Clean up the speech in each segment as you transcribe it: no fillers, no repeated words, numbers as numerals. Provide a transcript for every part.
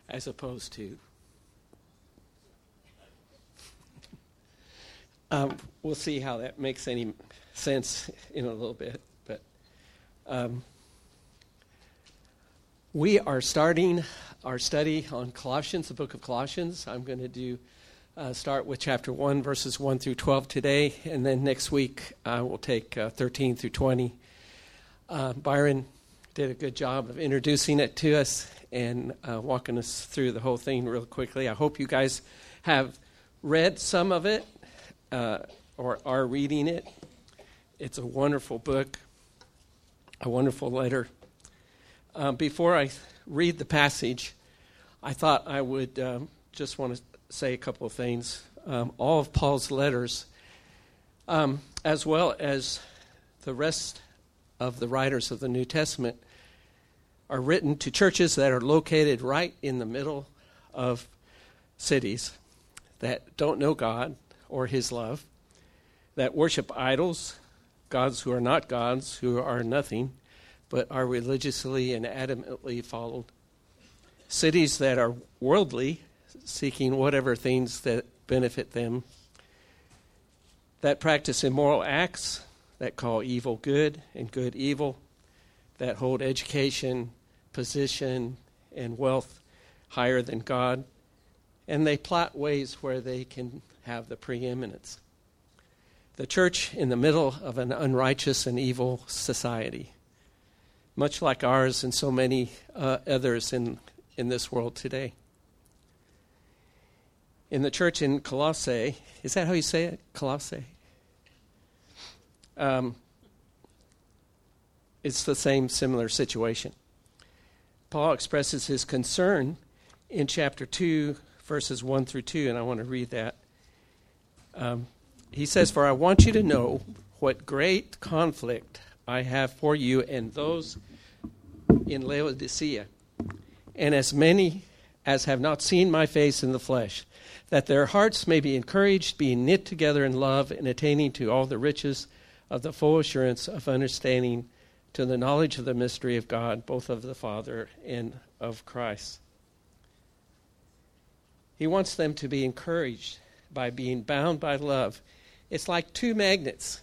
as opposed to. We'll see how that makes any sense in a little bit. But we are starting our study on Colossians, the book of Colossians. I'm going to start with chapter 1, verses 1 through 12 today, and then next week we'll take 13 through 20. Byron did a good job of introducing it to us and walking us through the whole thing real quickly. I hope you guys have read some of it or are reading it. It's a wonderful book, a wonderful letter. Before I read the passage, I thought I would just want to say a couple of things. All of Paul's letters, as well as the rest of the writers of the New Testament, are written to churches that are located right in the middle of cities that don't know God or his love, that worship idols, gods who are not gods, who are nothing, but are religiously and adamantly followed. Cities that are worldly, seeking whatever things that benefit them, that practice immoral acts, that call evil good and good evil, that hold education, position, and wealth higher than God, and they plot ways where they can have the preeminence. The church in the middle of an unrighteous and evil society, much like ours and so many others in this world today. In the church in Colossae, is that how you say it? Colossae? It's the same similar situation. Paul expresses his concern in chapter 2, verses 1 through 2, and I want to read that. He says, "For I want you to know what great conflict I have for you and those in Laodicea, and as many as have not seen my face in the flesh, that their hearts may be encouraged, being knit together in love, and attaining to all the riches of the full assurance of understanding, to the knowledge of the mystery of God, both of the Father and of Christ." He wants them to be encouraged by being bound by love. It's like two magnets.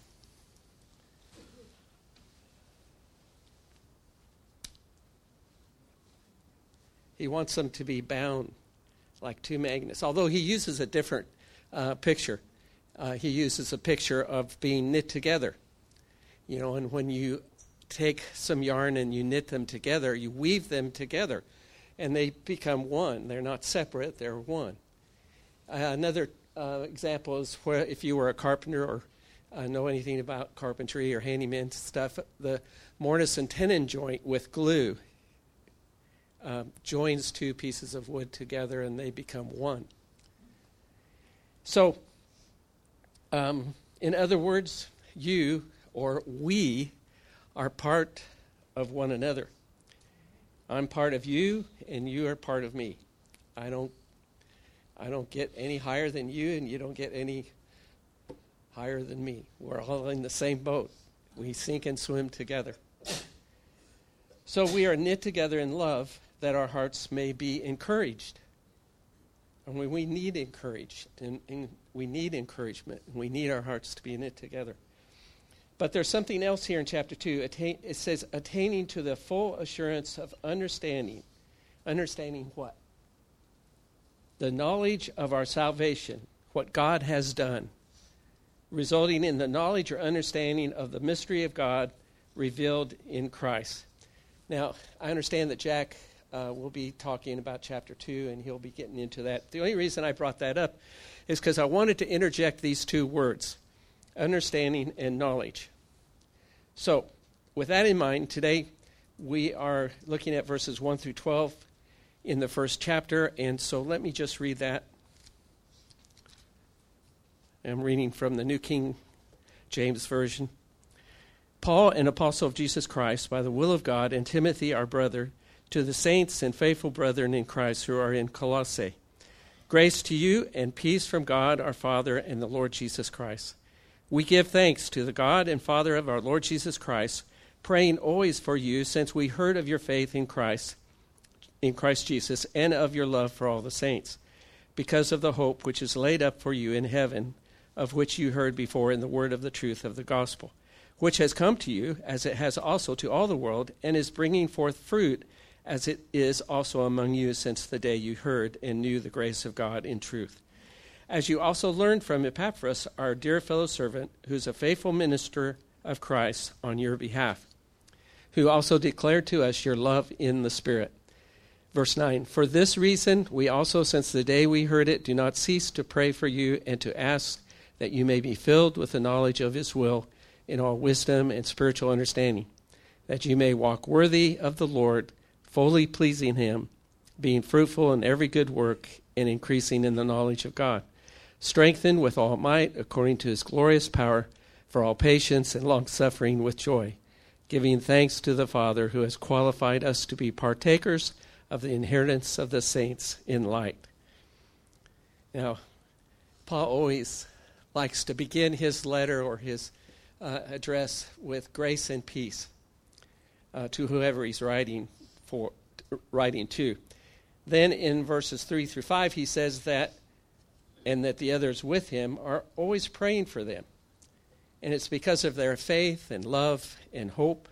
He wants them to be bound like two magnets, although he uses a different picture. He uses a picture of being knit together. You know, and when you take some yarn and you knit them together, you weave them together, and they become one. They're not separate, they're one. Another example is where if you were a carpenter or know anything about carpentry or handyman stuff, the mortise and tenon joint with glue joins two pieces of wood together and they become one. So, in other words, you or we are part of one another. I'm part of you and you are part of me. I don't get any higher than you and you don't get any higher than me. We're all in the same boat. We sink and swim together. So we are knit together in love that our hearts may be encouraged. And we need and we need encouragement. And we need our hearts to be knit together. But there's something else here in chapter 2. It says, attaining to the full assurance of understanding. Understanding what? The knowledge of our salvation, what God has done, resulting in the knowledge or understanding of the mystery of God revealed in Christ. Now, I understand that Jack will be talking about chapter 2, and he'll be getting into that. The only reason I brought that up is because I wanted to interject these two words, understanding and knowledge. So, with that in mind, today we are looking at verses 1 through 12 in the first chapter, and so let me just read that. I'm reading from the New King James Version. Paul, an apostle of Jesus Christ, by the will of God, and Timothy, our brother, to the saints and faithful brethren in Christ who are in Colossae. Grace to you and peace from God our Father and the Lord Jesus Christ. We give thanks to the God and Father of our Lord Jesus Christ, praying always for you, since we heard of your faith in Christ in Christ Jesus, and of your love for all the saints, because of the hope which is laid up for you in heaven, of which you heard before in the word of the truth of the gospel, which has come to you, as it has also to all the world, and is bringing forth fruit, as it is also among you since the day you heard and knew the grace of God in truth. As you also learned from Epaphras, our dear fellow servant, who's a faithful minister of Christ on your behalf, who also declared to us your love in the Spirit. Verse 9, for this reason we also, since the day we heard it, do not cease to pray for you and to ask that you may be filled with the knowledge of his will in all wisdom and spiritual understanding, that you may walk worthy of the Lord, fully pleasing him, being fruitful in every good work and increasing in the knowledge of God, strengthened with all might according to his glorious power, for all patience and long-suffering with joy, giving thanks to the Father who has qualified us to be partakers of the inheritance of the saints in light. Now, Paul always likes to begin his letter or his address with grace and peace to whoever he's writing to. Then in verses 3 through 5, he says that, and that the others with him are always praying for them. And it's because of their faith and love and hope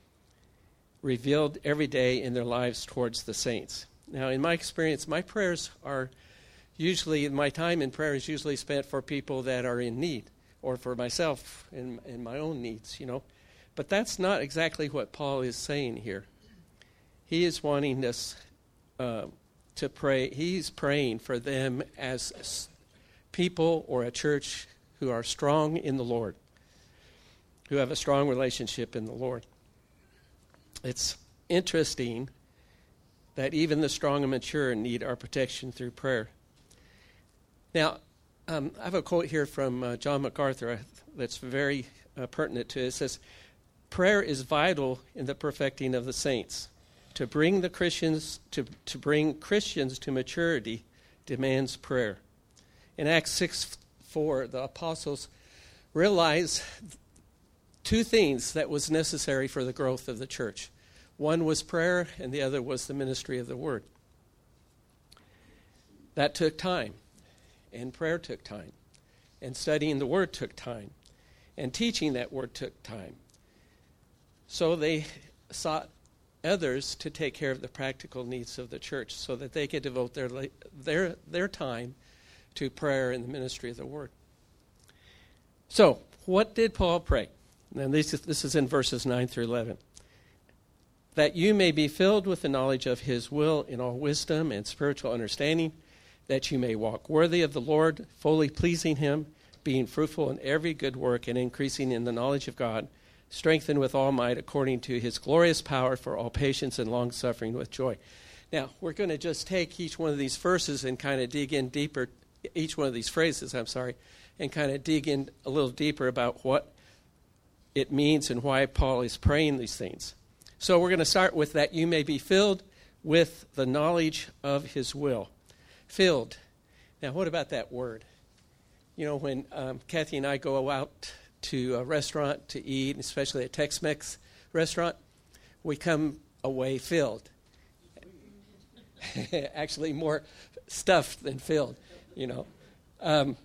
revealed every day in their lives towards the saints. Now, in my experience, my prayers are usually, my time in prayer is usually spent for people that are in need, or for myself and my own needs, you know. But that's not exactly what Paul is saying here. He is wanting us to pray. He's praying for them as people or a church who are strong in the Lord, who have a strong relationship in the Lord. It's interesting that even the strong and mature need our protection through prayer. Now, I have a quote here from John MacArthur that's very pertinent to it. It says, prayer is vital in the perfecting of the saints. To bring the Christians to bring Christians to maturity demands prayer. In Acts 6:4, the apostles realized two things that was necessary for the growth of the church. One was prayer, and the other was the ministry of the word. That took time, and prayer took time, and studying the word took time, and teaching that word took time. So they sought others to take care of the practical needs of the church so that they could devote their time to prayer and the ministry of the word. So, what did Paul pray? And this is in verses 9 through 11. That you may be filled with the knowledge of his will in all wisdom and spiritual understanding, that you may walk worthy of the Lord, fully pleasing him, being fruitful in every good work and increasing in the knowledge of God, strengthened with all might according to his glorious power for all patience and long-suffering with joy. Now, we're going to just take each one of these verses and kind of dig in deeper, each one of these phrases, and kind of dig in a little deeper about what it means and why Paul is praying these things. So we're going to start with that you may be filled with the knowledge of his will. Filled. Now, what about that word? You know, when Kathy and I go out to a restaurant to eat, especially a Tex-Mex restaurant, we come away filled. Actually, more stuffed than filled, you know.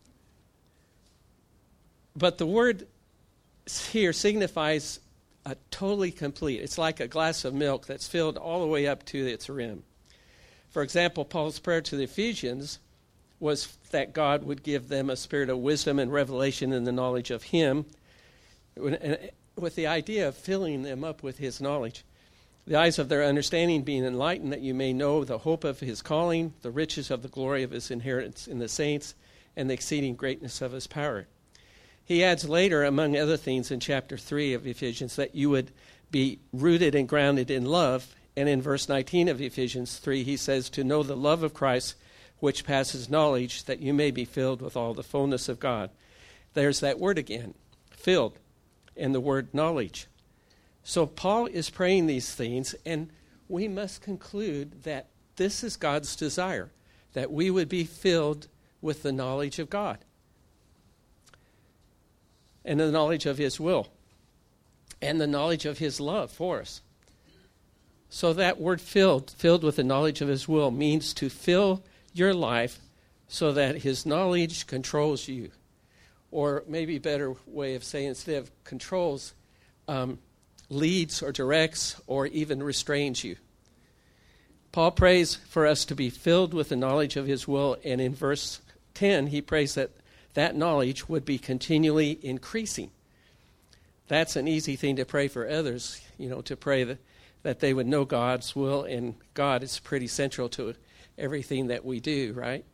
But the word here signifies a totally complete. It's like a glass of milk that's filled all the way up to its rim. For example, Paul's prayer to the Ephesians was that God would give them a spirit of wisdom and revelation in the knowledge of him, with the idea of filling them up with his knowledge. The eyes of their understanding being enlightened, that you may know the hope of his calling, the riches of the glory of his inheritance in the saints, and the exceeding greatness of his power. He adds later, among other things, in chapter 3 of Ephesians, that you would be rooted and grounded in love. And in verse 19 of Ephesians 3, he says, to know the love of Christ, which passes knowledge, that you may be filled with all the fullness of God. There's that word again, filled, and the word knowledge. So Paul is praying these things, and we must conclude that this is God's desire, that we would be filled with the knowledge of God and the knowledge of his will and the knowledge of his love for us. So that word filled with the knowledge of his will, means to fill your life so that his knowledge controls you. Or maybe a better way of saying, instead of controls, leads or directs or even restrains you. Paul prays for us to be filled with the knowledge of his will, and in verse 10, he prays that that knowledge would be continually increasing. That's an easy thing to pray for others, to pray that they would know God's will, and God is pretty central to everything that we do, right?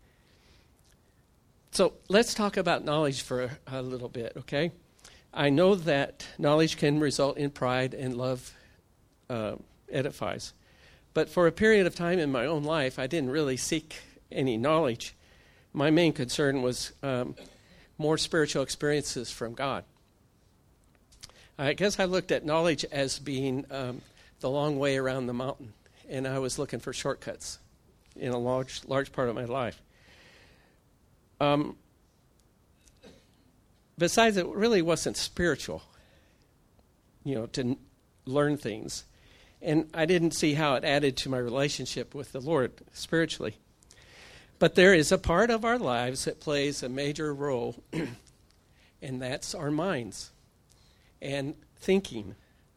So let's talk about knowledge for a little bit, okay? I know that knowledge can result in pride, and love edifies. But for a period of time in my own life, I didn't really seek any knowledge. My main concern was more spiritual experiences from God. I guess I looked at knowledge as being the long way around the mountain, and I was looking for shortcuts in a large part of my life. Besides, it really wasn't spiritual, to learn things. And I didn't see how it added to my relationship with the Lord spiritually. But there is a part of our lives that plays a major role, and that's our minds and thinking.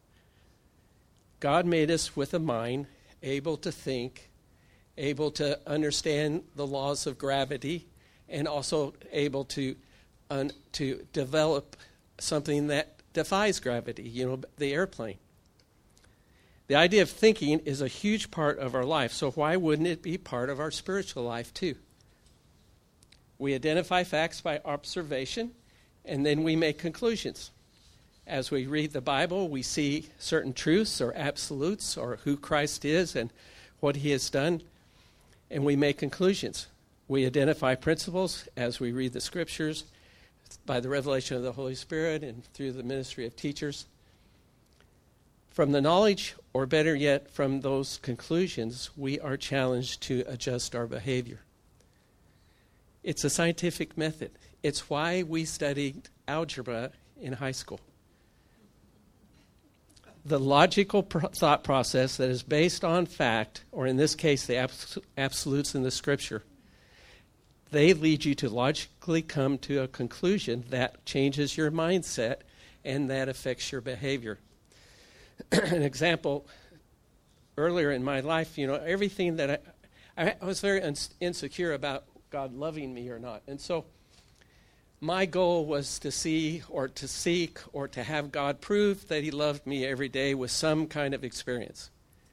God made us with a mind able to think, able to understand the laws of gravity, and also able to develop something that defies gravity, the airplane. The idea of thinking is a huge part of our life, so why wouldn't it be part of our spiritual life too? We identify facts by observation, and then we make conclusions. As we read the Bible, we see certain truths or absolutes or who Christ is and what he has done, and we make conclusions. We identify principles as we read the Scriptures by the revelation of the Holy Spirit and through the ministry of teachers. From the knowledge, or better yet, from those conclusions, we are challenged to adjust our behavior. It's a scientific method. It's why we studied algebra in high school. The logical thought process that is based on fact, or in this case, the absolutes in the Scripture, they lead you to logically come to a conclusion that changes your mindset and that affects your behavior. An example, earlier in my life, everything that I was very insecure about God loving me or not. And so my goal was to see or to seek or to have God prove that he loved me every day with some kind of experience.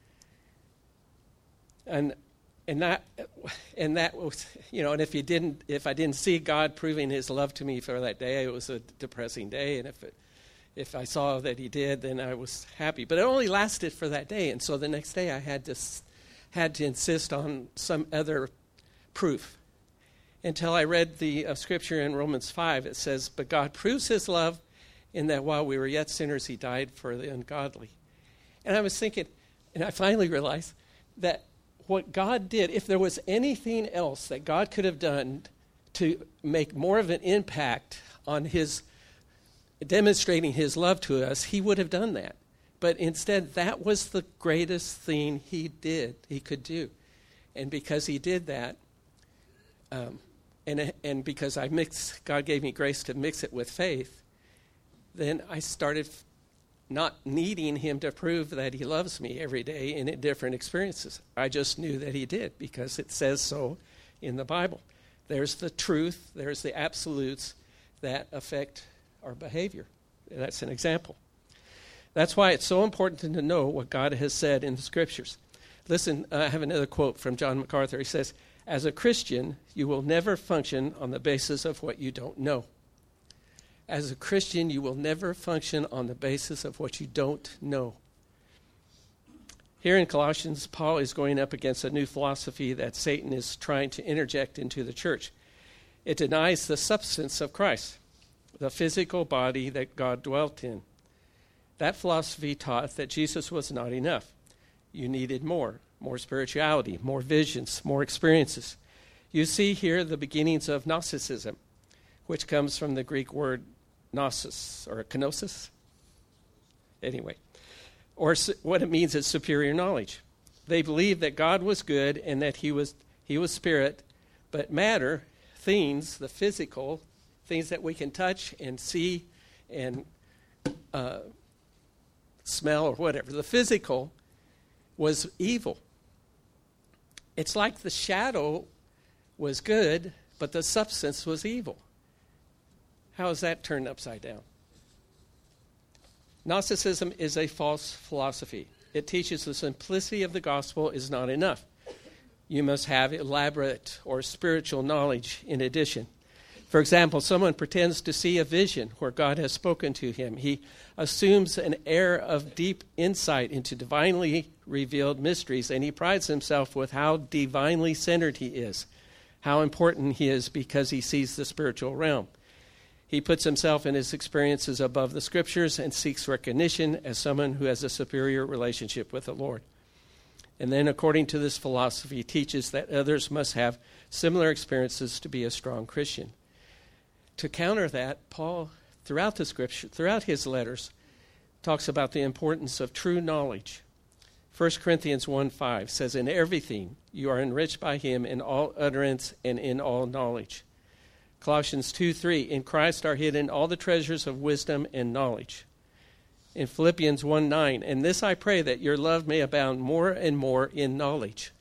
And that was, and if I didn't see God proving his love to me for that day, it was a depressing day. And if I saw that he did, then I was happy. But it only lasted for that day. And so the next day I had to insist on some other proof until I read the scripture in Romans 5. It says, "But God proves his love in that while we were yet sinners, he died for the ungodly." And I was thinking, and I finally realized that what God did, if there was anything else that God could have done to make more of an impact on his demonstrating his love to us, he would have done that. But instead, that was the greatest thing he could do. And because he did that, and because God gave me grace to mix it with faith, then I started not needing him to prove that he loves me every day in different experiences. I just knew that he did because it says so in the Bible. There's the truth, there's the absolutes that affect our behavior. That's an example. That's why it's so important to know what God has said in the Scriptures. Listen, I have another quote from John MacArthur. He says, "As a Christian, you will never function on the basis of what you don't know." As a Christian, you will never function on the basis of what you don't know. Here in Colossians, Paul is going up against a new philosophy that Satan is trying to interject into the church. It denies the substance of Christ, the physical body that God dwelt in. That philosophy taught that Jesus was not enough. You needed more spirituality, more visions, more experiences. You see here the beginnings of Gnosticism, which comes from the Greek word gnosis, or kenosis. Anyway, or what it means is superior knowledge. They believed that God was good and that he was spirit, but matter, things, the physical, things that we can touch and see and smell or whatever, the physical was evil. It's like the shadow was good, but the substance was evil. How is that turned upside down? Gnosticism is a false philosophy. It teaches the simplicity of the gospel is not enough. You must have elaborate or spiritual knowledge in addition. For example, someone pretends to see a vision where God has spoken to him. He assumes an air of deep insight into divinely revealed mysteries, and he prides himself with how divinely centered he is, how important he is because he sees the spiritual realm. He puts himself and his experiences above the Scriptures and seeks recognition as someone who has a superior relationship with the Lord. And then, according to this philosophy, teaches that others must have similar experiences to be a strong Christian. To counter that, Paul, throughout the Scripture, throughout his letters, talks about the importance of true knowledge. 1 Corinthians 1:5 says, "In everything you are enriched by him in all utterance and in all knowledge." Colossians 2:3, "In Christ are hidden all the treasures of wisdom and knowledge." In Philippians 1:9, "And this I pray, that your love may abound more and more in knowledge."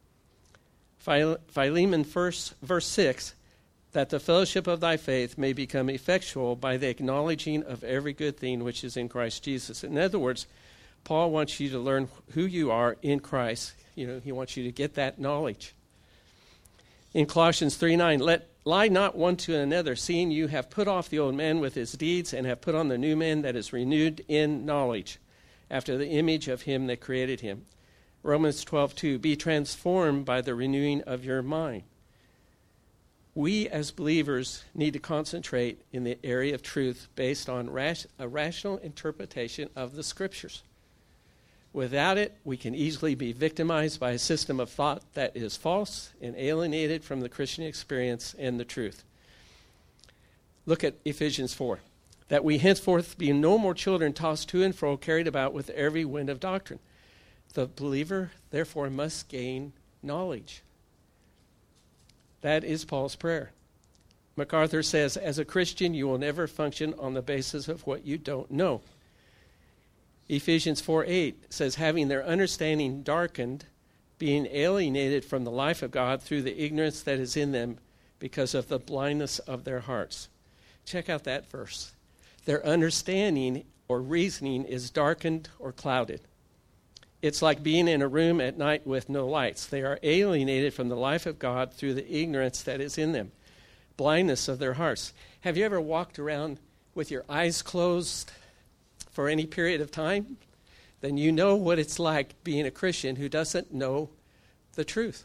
Philemon verse 6, "That the fellowship of thy faith may become effectual by the acknowledging of every good thing which is in Christ Jesus." In other words, Paul wants you to learn who you are in Christ. He wants you to get that knowledge. In Colossians 3:9, "Lie not one to another, seeing you have put off the old man with his deeds, and have put on the new man that is renewed in knowledge, after the image of him that created him." Romans 12:2, "Be transformed by the renewing of your mind." We as believers need to concentrate in the area of truth based on a rational interpretation of the Scriptures. Without it, we can easily be victimized by a system of thought that is false and alienated from the Christian experience and the truth. Look at Ephesians 4. "That we henceforth be no more children tossed to and fro, carried about with every wind of doctrine." The believer, therefore, must gain knowledge. That is Paul's prayer. MacArthur says, "As a Christian, you will never function on the basis of what you don't know." Ephesians 4:8 says, "Having their understanding darkened, being alienated from the life of God through the ignorance that is in them because of the blindness of their hearts." Check out that verse. Their understanding or reasoning is darkened or clouded. It's like being in a room at night with no lights. They are alienated from the life of God through the ignorance that is in them, blindness of their hearts. Have you ever walked around with your eyes closed for any period of time? Then you know what it's like being a Christian who doesn't know the truth.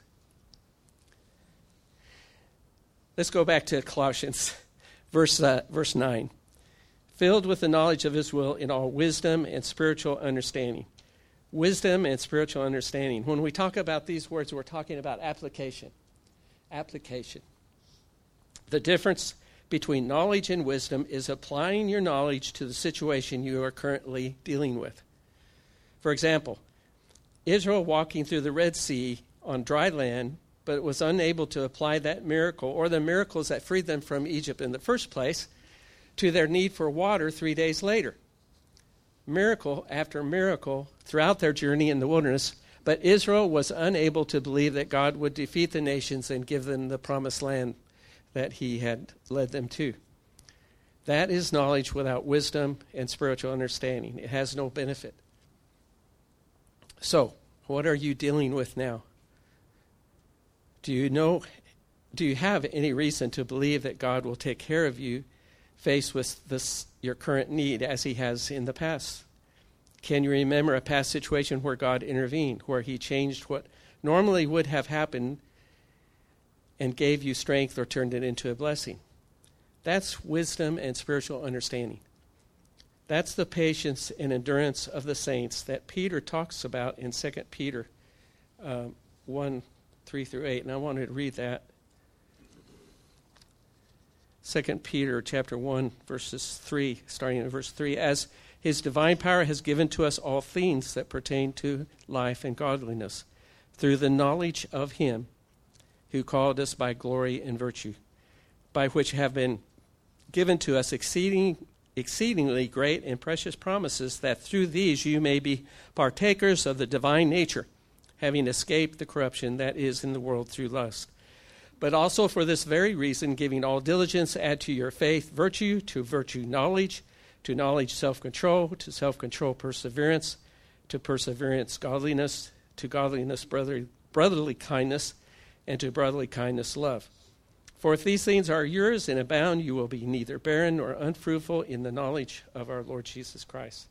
Let's go back to Colossians, verse 9. "Filled with the knowledge of his will in all wisdom and spiritual understanding." Wisdom and spiritual understanding. When we talk about these words, we're talking about application. Application. The difference between knowledge and wisdom is applying your knowledge to the situation you are currently dealing with. For example, Israel walking through the Red Sea on dry land, but was unable to apply that miracle or the miracles that freed them from Egypt in the first place to their need for water 3 days later. Miracle after miracle throughout their journey in the wilderness, but Israel was unable to believe that God would defeat the nations and give them the promised land that he had led them to. That is knowledge without wisdom and spiritual understanding. It has no benefit. So, what are you dealing with now? Do you have any reason to believe that God will take care of you faced with your current need as he has in the past? Can you remember a past situation where God intervened, where he changed what normally would have happened and gave you strength or turned it into a blessing? That's wisdom and spiritual understanding. That's the patience and endurance of the saints that Peter talks about in 2 Peter 1, 3 through 8. And I wanted to read that. 2 Peter chapter 1, verses 3, starting in verse 3, as his divine power has given to us all things that pertain to life and godliness, through the knowledge of him who called us by glory and virtue, by which have been given to us exceedingly great and precious promises, that through these you may be partakers of the divine nature, having escaped the corruption that is in the world through lust. But also for this very reason, giving all diligence, add to your faith virtue, to virtue knowledge, to knowledge self-control, to self-control perseverance, to perseverance godliness, to godliness brotherly kindness, and to brotherly kindness love. For if these things are yours and abound, you will be neither barren nor unfruitful in the knowledge of our Lord Jesus Christ.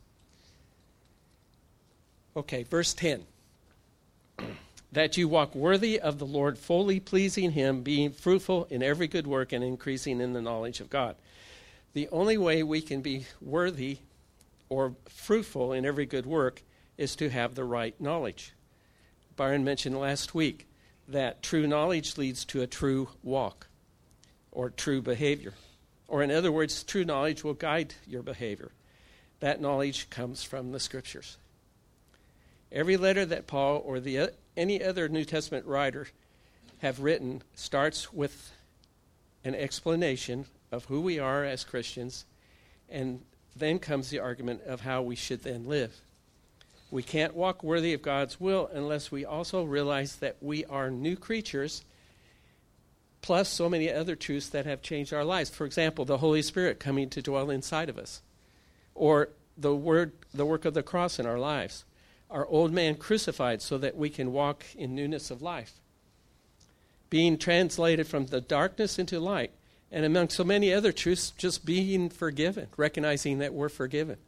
Okay, verse 10. That you walk worthy of the Lord, fully pleasing him, being fruitful in every good work and increasing in the knowledge of God. The only way we can be worthy or fruitful in every good work is to have the right knowledge. Byron mentioned last week that true knowledge leads to a true walk or true behavior. Or in other words, true knowledge will guide your behavior. That knowledge comes from the Scriptures. Every letter that Paul or any other New Testament writer have written starts with an explanation of who we are as Christians, and then comes the argument of how we should then live. We can't walk worthy of God's will unless we also realize that we are new creatures, plus so many other truths that have changed our lives. For example, the Holy Spirit coming to dwell inside of us, or the work of the cross in our lives. Our old man crucified so that we can walk in newness of life. Being translated from the darkness into light, and among so many other truths, just being forgiven, recognizing that we're forgiven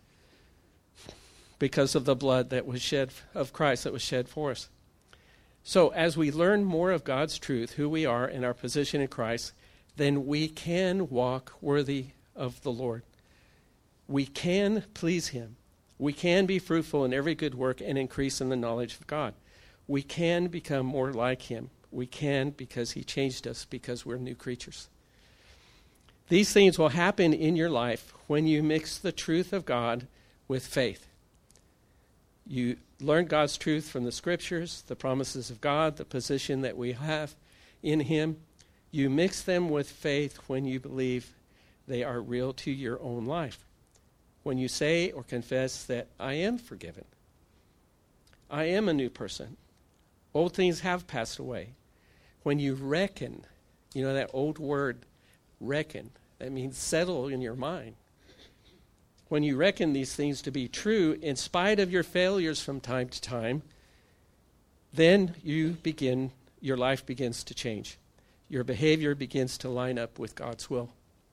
because of the blood that was shed of Christ that was shed for us. So as we learn more of God's truth, who we are and our position in Christ, then we can walk worthy of the Lord. We can please him. We can be fruitful in every good work and increase in the knowledge of God. We can become more like him. We can because he changed us, because we're new creatures. These things will happen in your life when you mix the truth of God with faith. You learn God's truth from the Scriptures, the promises of God, the position that we have in him. You mix them with faith when you believe they are real to your own life. When you say or confess that I am forgiven, I am a new person, old things have passed away. When you reckon, you know that old word, reckon, that means settle in your mind. When you reckon these things to be true, in spite of your failures from time to time, then your life begins to change. Your behavior begins to line up with God's will.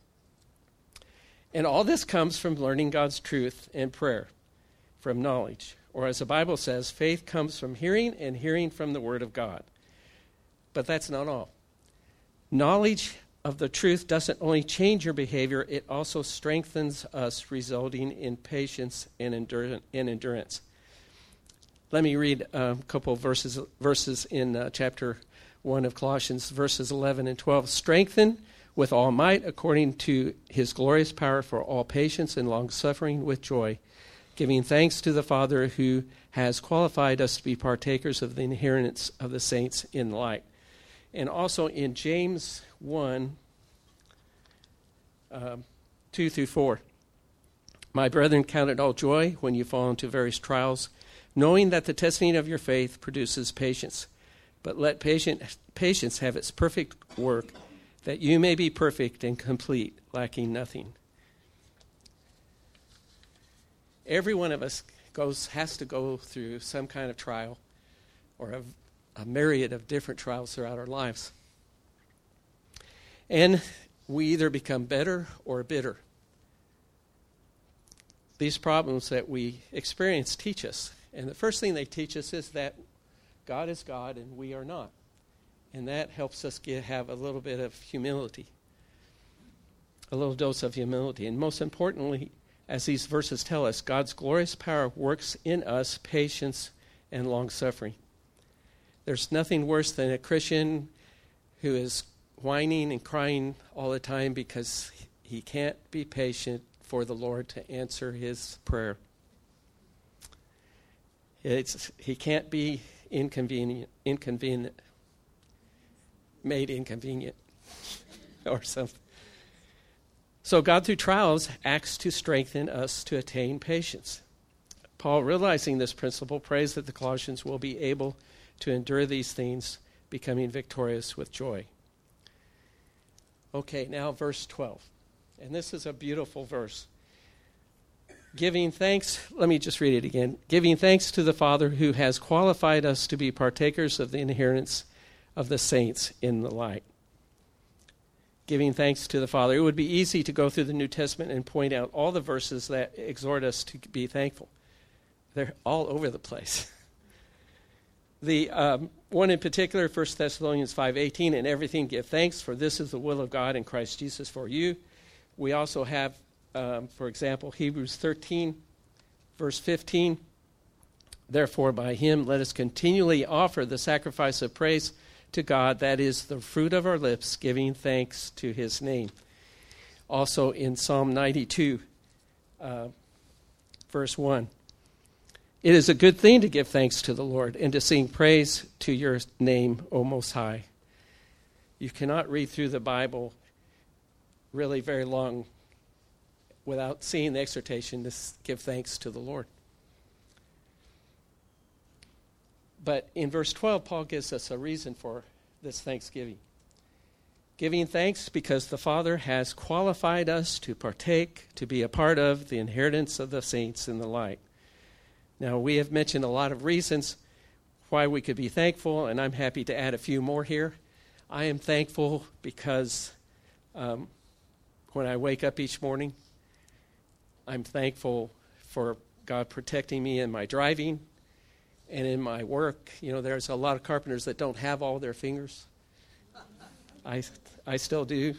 And all this comes from learning God's truth and prayer, from knowledge. Or as the Bible says, faith comes from hearing, and hearing from the Word of God. But that's not all. Knowledge of the truth doesn't only change your behavior, it also strengthens us, resulting in patience and endurance. Let me read a couple verses in chapter 1 of Colossians, verses 11 and 12. Strengthen with all might, according to his glorious power, for all patience and long-suffering with joy, giving thanks to the Father who has qualified us to be partakers of the inheritance of the saints in light. And also in James 1, 2 through 4. My brethren, count it all joy when you fall into various trials, knowing that the testing of your faith produces patience. But let patience have its perfect work, that you may be perfect and complete, lacking nothing. Every one of us has to go through some kind of trial, or a myriad of different trials throughout our lives. And we either become better or bitter. These problems that we experience teach us. And the first thing they teach us is that God is God and we are not. And that helps us have a little bit of humility, a little dose of humility. And most importantly, as these verses tell us, God's glorious power works in us patience and long-suffering. There's nothing worse than a Christian who is whining and crying all the time because he can't be patient for the Lord to answer his prayer. He can't be made inconvenient or something. So God, through trials, acts to strengthen us to attain patience. Paul, realizing this principle, prays that the Colossians will be able to endure these things, becoming victorious with joy. Okay, now verse 12. And this is a beautiful verse. Giving thanks, let me just read it again. Giving thanks to the Father who has qualified us to be partakers of the inheritance of the saints in the light. Giving thanks to the Father. It would be easy to go through the New Testament and point out all the verses that exhort us to be thankful. They're all over the place. The one in particular, 1 Thessalonians 5:18, in everything give thanks, for this is the will of God in Christ Jesus for you. We also have, for example, Hebrews 13, verse 15. Therefore, by him let us continually offer the sacrifice of praise to God, that is the fruit of our lips, giving thanks to his name. Also in Psalm 92, verse 1. It is a good thing to give thanks to the Lord and to sing praise to your name, O Most High. You cannot read through the Bible really very long without seeing the exhortation to give thanks to the Lord. But in verse 12, Paul gives us a reason for this thanksgiving. Giving thanks because the Father has qualified us to partake, to be a part of the inheritance of the saints in the light. Now, we have mentioned a lot of reasons why we could be thankful, and I'm happy to add a few more here. I am thankful because when I wake up each morning, I'm thankful for God protecting me in my driving and in my work. You know, there's a lot of carpenters that don't have all their fingers. I still do.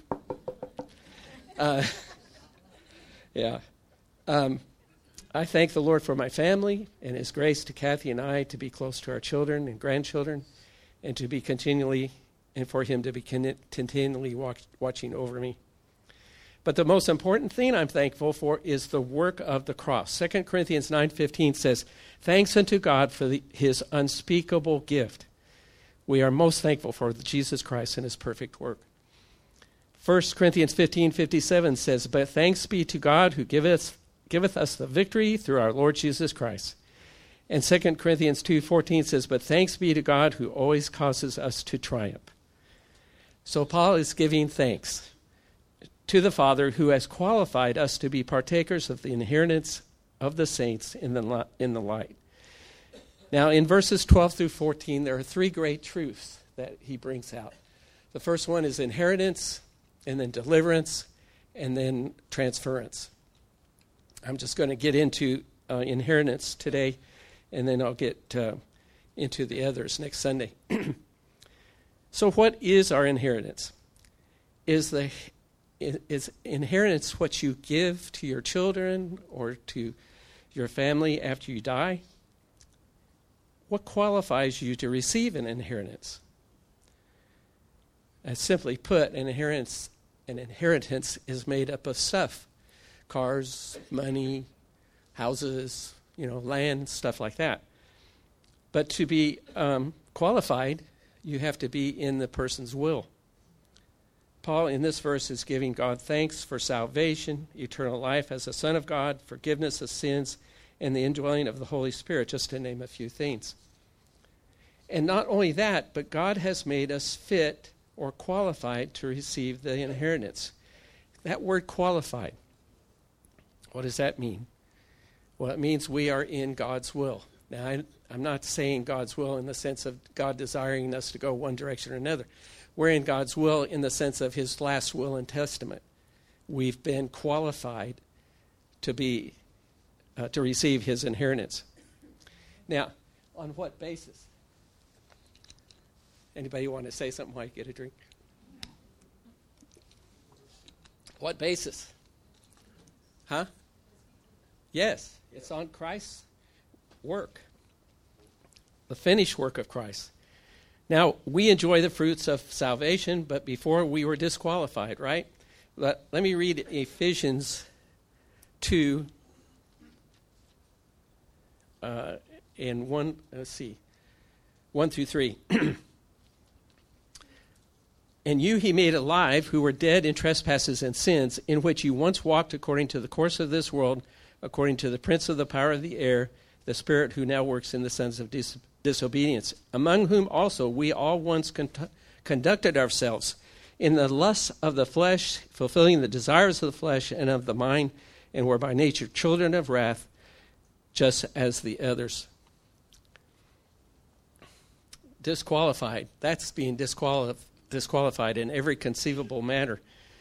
Yeah. I thank the Lord for my family and his grace to Kathy and I to be close to our children and grandchildren and to be continually, and for him to be continually watching over me. But the most important thing I'm thankful for is the work of the cross. 2 Corinthians 9:15 says, thanks unto God for his unspeakable gift. We are most thankful for Jesus Christ and his perfect work. 1 Corinthians 15:57 says, but thanks be to God who giveth us the victory through our Lord Jesus Christ. And 2 Corinthians 2:14 says, but thanks be to God who always causes us to triumph. So Paul is giving thanks to the Father who has qualified us to be partakers of the inheritance of the saints in the light. Now, in verses 12 through 14, there are three great truths that he brings out. The first one is inheritance, and then deliverance, and then transference. I'm just going to get into inheritance today, and then I'll get into the others next Sunday. So what is our inheritance? Is inheritance what you give to your children or to your family after you die? What qualifies you to receive an inheritance? As simply put, an inheritance is made up of stuff. Cars, money, houses, land, stuff like that. But to be qualified, you have to be in the person's will. Paul, in this verse, is giving God thanks for salvation, eternal life as a son of God, forgiveness of sins, and the indwelling of the Holy Spirit, just to name a few things. And not only that, but God has made us fit or qualified to receive the inheritance. That word qualified, what does that mean? Well, it means we are in God's will. Now, I'm not saying God's will in the sense of God desiring us to go one direction or another. We're in God's will in the sense of his last will and testament. We've been qualified to receive his inheritance. Now, on what basis? Anybody want to say something while you get a drink? What basis? Huh? Yes, it's on Christ's work. The finished work of Christ. Now, we enjoy the fruits of salvation, but before we were disqualified, right? Let me read Ephesians 2 in 1 through 3. And you he made alive, who were dead in trespasses and sins, in which you once walked according to the course of this world, according to the prince of the power of the air, the spirit who now works in the sons of disobedience, among whom also we all once conducted ourselves in the lusts of the flesh, fulfilling the desires of the flesh and of the mind, and were by nature children of wrath, just as the others. Disqualified. That's being disqualified in every conceivable manner.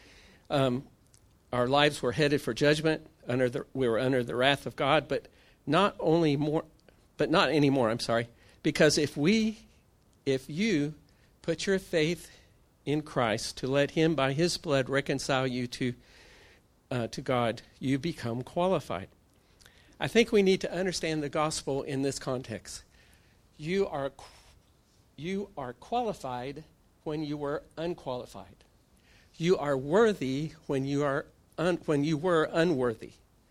Our lives were headed for judgment. We were under the wrath of God, but not anymore. Because if you put your faith in Christ to let Him by His blood reconcile you to God, you become qualified. I think we need to understand the gospel in this context. You are qualified when you were unqualified. You are worthy when you were unworthy.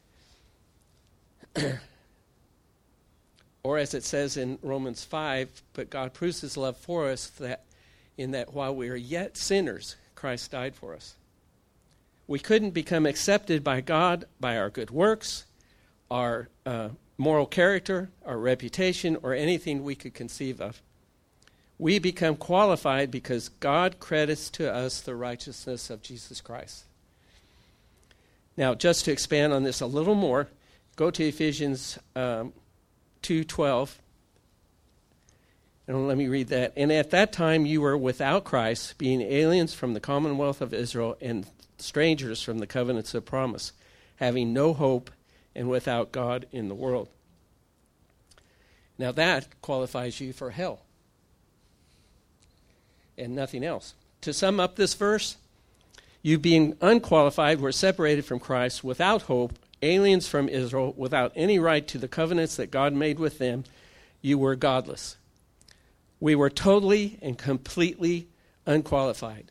Or as it says in Romans 5, but God proves His love for us that while we are yet sinners, Christ died for us. We couldn't become accepted by God by our good works, our moral character, our reputation, or anything we could conceive of. We become qualified because God credits to us the righteousness of Jesus Christ. Now, just to expand on this a little more, go to Ephesians 2:12. And let me read that. And at that time you were without Christ, being aliens from the commonwealth of Israel and strangers from the covenants of promise, having no hope and without God in the world. Now that qualifies you for hell and nothing else. To sum up this verse, you being unqualified were separated from Christ, without hope, aliens from Israel, without any right to the covenants that God made with them. You were godless. We were totally and completely unqualified.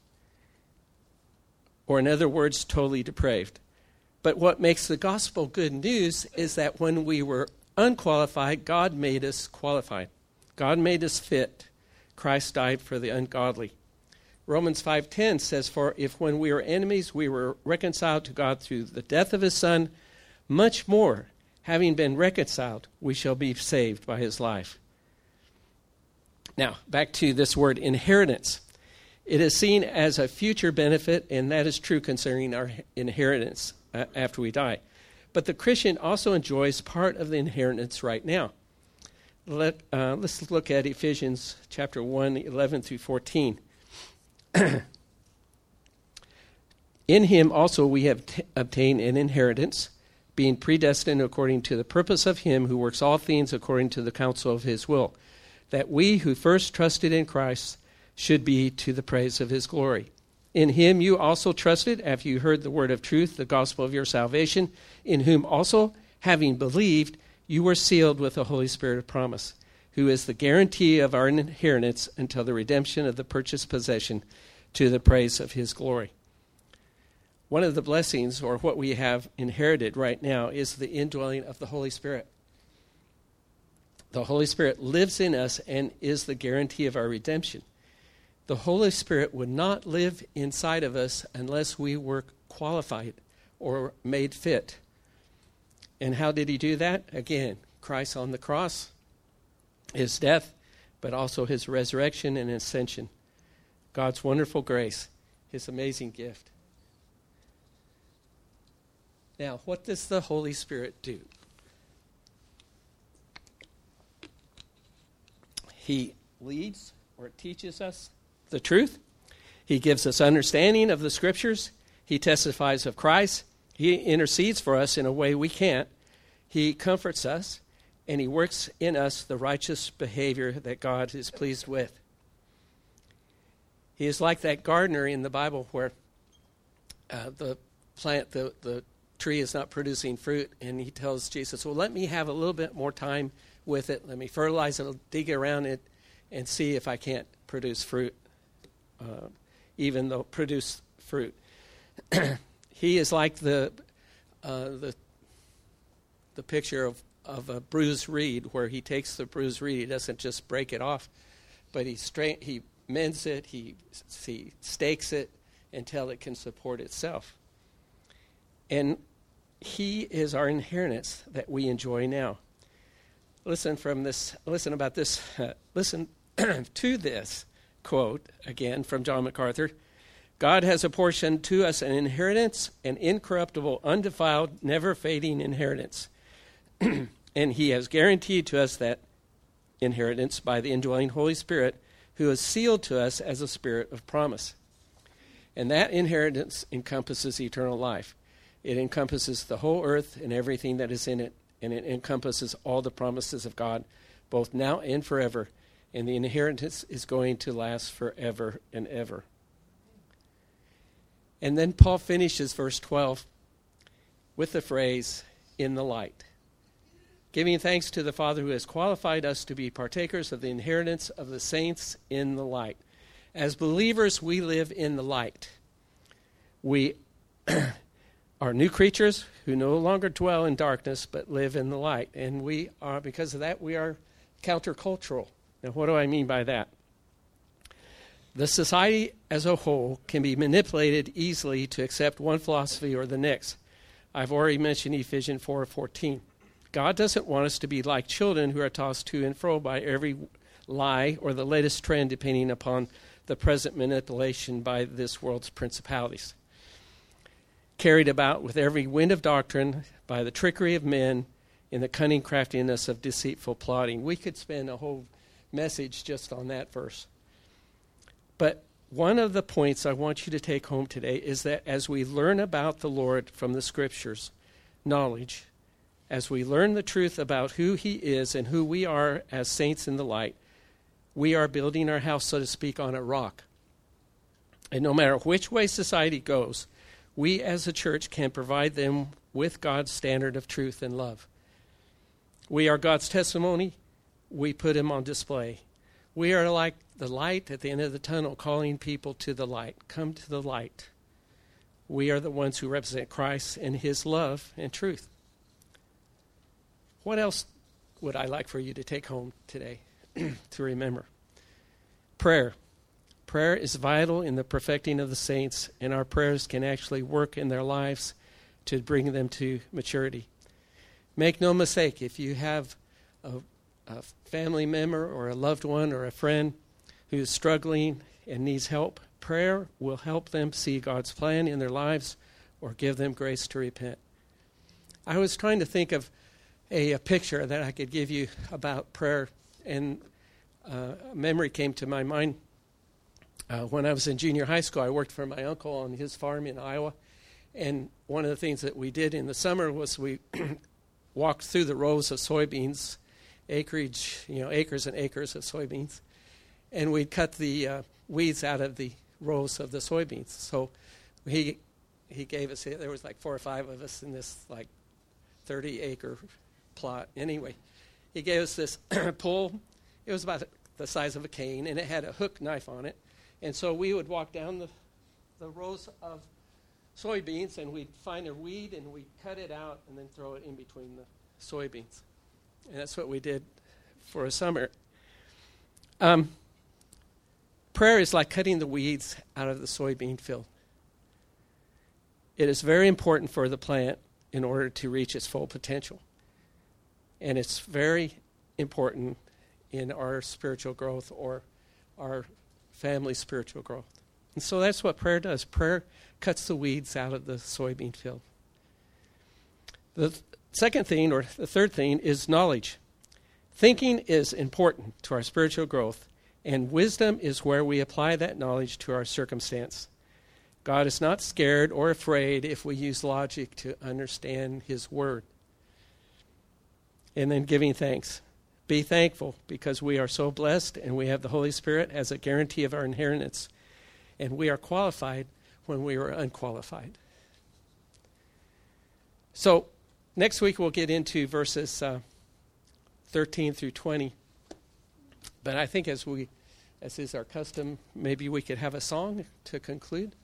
Or in other words, totally depraved. But what makes the gospel good news is that when we were unqualified, God made us qualified. God made us fit. Christ died for the ungodly. Romans 5:10 says, for if when we were enemies we were reconciled to God through the death of His Son, much more, having been reconciled, we shall be saved by His life. Now, back to this word inheritance. It is seen as a future benefit, and that is true concerning our inheritance after we die. But the Christian also enjoys part of the inheritance right now. Let's look at Ephesians chapter 1, 11 through 14. In Him also we have obtained an inheritance, being predestined according to the purpose of Him who works all things according to the counsel of His will, that we who first trusted in Christ should be to the praise of His glory. In Him you also trusted, after you heard the word of truth, the gospel of your salvation, in whom also, having believed, you were sealed with the Holy Spirit of promise, who is the guarantee of our inheritance until the redemption of the purchased possession, to the praise of His glory. One of the blessings, or what we have inherited right now, is the indwelling of the Holy Spirit. The Holy Spirit lives in us and is the guarantee of our redemption. The Holy Spirit would not live inside of us unless we were qualified or made fit. And how did He do that? Again, Christ on the cross, His death, but also His resurrection and ascension. God's wonderful grace, His amazing gift. Now, what does the Holy Spirit do? He leads or teaches us the truth. He gives us understanding of the Scriptures. He testifies of Christ. He intercedes for us in a way we can't. He comforts us, and He works in us the righteous behavior that God is pleased with. He is like that gardener in the Bible where the tree is not producing fruit, and he tells Jesus, well, let me have a little bit more time with it. Let me fertilize it, dig around it, and see if I can't produce fruit, produce fruit. He is like the picture of a bruised reed, where he takes the bruised reed. He doesn't just break it off, but he mends it, he stakes it until it can support itself. And he is our inheritance that we enjoy now. Listen to this quote again from John MacArthur. God has apportioned to us an inheritance, an incorruptible, undefiled, never-fading inheritance. And he has guaranteed to us that inheritance by the indwelling Holy Spirit, who is sealed to us as a spirit of promise. And that inheritance encompasses eternal life. It encompasses the whole earth and everything that is in it, and it encompasses all the promises of God, both now and forever. And the inheritance is going to last forever and ever. And then Paul finishes verse 12 with the phrase, in the light. Giving thanks to the Father who has qualified us to be partakers of the inheritance of the saints in the light. As believers, we live in the light. We are new creatures who no longer dwell in darkness, but live in the light. And because of that, we are countercultural. Now, what do I mean by that? The society as a whole can be manipulated easily to accept one philosophy or the next. I've already mentioned Ephesians 4:14. God doesn't want us to be like children who are tossed to and fro by every lie or the latest trend, depending upon the present manipulation by this world's principalities. Carried about with every wind of doctrine by the trickery of men in the cunning craftiness of deceitful plotting. We could spend a whole message just on that verse. But one of the points I want you to take home today is that as we learn about the Lord from the Scriptures, knowledge, as we learn the truth about who he is and who we are as saints in the light, we are building our house, so to speak, on a rock. And no matter which way society goes, we as a church can provide them with God's standard of truth and love. We are God's testimony. We put him on display. We are like the light at the end of the tunnel, calling people to the light. Come to the light. We are the ones who represent Christ and his love and truth. What else would I like for you to take home today to remember? Prayer. Prayer is vital in the perfecting of the saints, and our prayers can actually work in their lives to bring them to maturity. Make no mistake, if you have a family member or a loved one or a friend who is struggling and needs help, prayer will help them see God's plan in their lives or give them grace to repent. I was trying to think of a picture that I could give you about prayer, and a memory came to my mind. When I was in junior high school, I worked for my uncle on his farm in Iowa, and one of the things that we did in the summer was we walked through the rows of soybeans, acres and acres of soybeans, and we'd cut the weeds out of the rows of the soybeans. So he gave us, there was like 4 or 5 of us in this like 30-acre plot. Anyway, he gave us this pole. It was about the size of a cane, and it had a hook knife on it. And so we would walk down the rows of soybeans, and we'd find a weed, and we'd cut it out and then throw it in between the soybeans. And that's what we did for a summer. Prayer is like cutting the weeds out of the soybean field. It is very important for the plant in order to reach its full potential. And it's very important in our spiritual growth or our family spiritual growth. And so that's what prayer does. Prayer cuts the weeds out of the soybean field. The second thing, or the third thing, is knowledge. Thinking is important to our spiritual growth, and wisdom is where we apply that knowledge to our circumstance. God is not scared or afraid if we use logic to understand his word. And then giving thanks. Be thankful because we are so blessed and we have the Holy Spirit as a guarantee of our inheritance. And we are qualified when we were unqualified. So next week we'll get into verses 13 through 20. But I think as is our custom, maybe we could have a song to conclude.